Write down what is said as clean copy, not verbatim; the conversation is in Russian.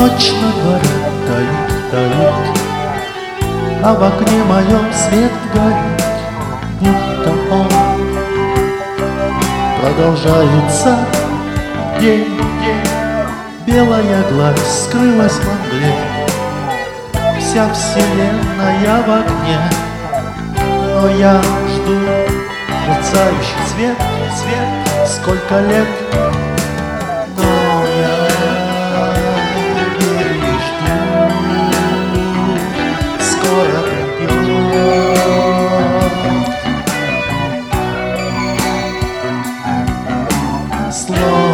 Ночь на дворе таит, таит, а в окне моем свет горит, будто он продолжается день, день. Белая гладь скрылась во мгле, вся вселенная в огне. Но я жду мерцающий свет, свет, сколько лет. Но я верю и жду, скоро придет. Слово